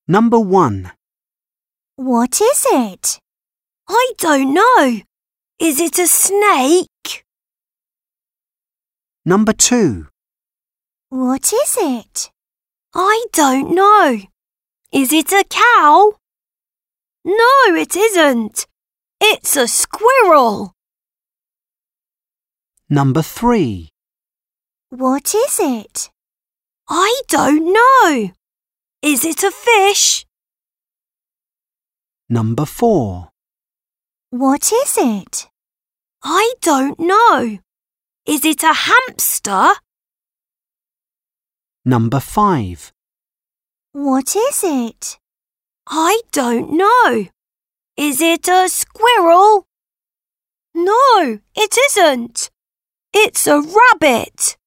Number 1. What is it? I don't know. Is it a snake? Number 2. What is it? I don't know. Is it a cow? No, it isn't. It's a squirrel. Number 3. What is it? I don't know. Is it a fish? Number 4. What is it? I don't know. Is it a hamster? Number 5. What is it? I don't know. Is it a squirrel? No, it isn't. It's a rabbit.